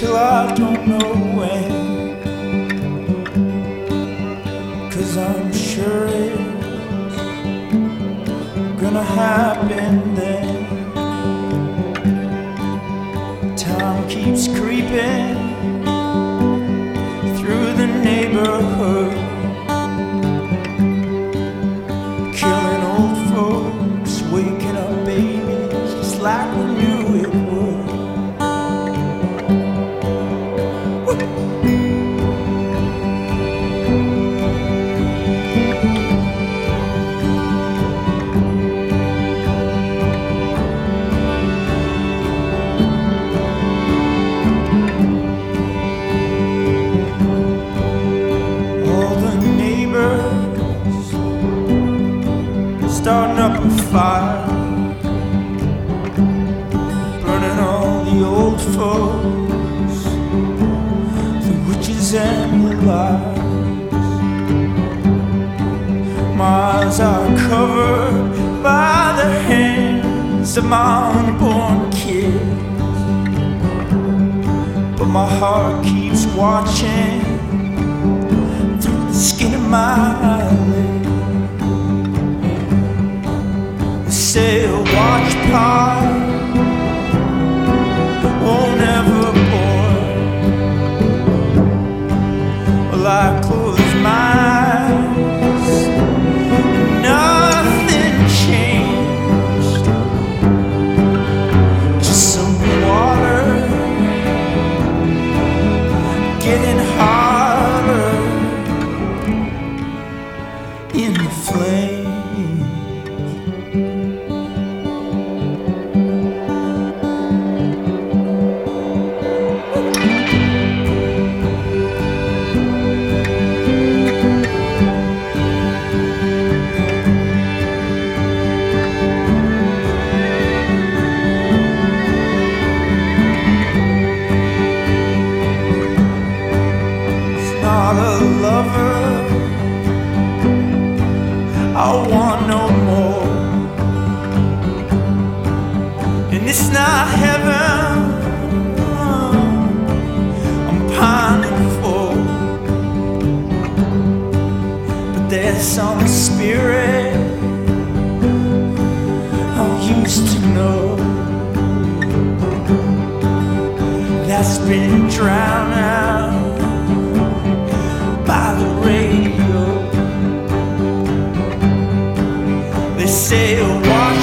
till I don't know when, 'cause I'm sure it's gonna happen then. Time keeps creeping through the neighborhood, killing old folks, waking up babies just like we knew it would. Starting up a fire, burning all the old folks, the witches and the lies. My eyes are covered by the hands of my unborn kids, but my heart keeps watching through the skin of my eyelids. Say a watch part won't ever bore. Well, I close my eyes and nothing changed, just some water getting hotter in the flame. Not a lover, I want no more, and it's not heaven I'm pining for, but there's some spirit I used to know that's been drowned out by the radio. They say, watch